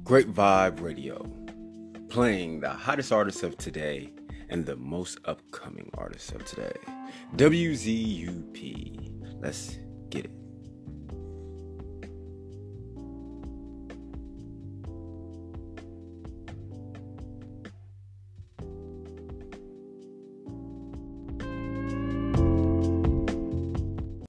Great Vibe Radio, playing the hottest artists of today and the most upcoming artists of today. WZUP. Let's get it.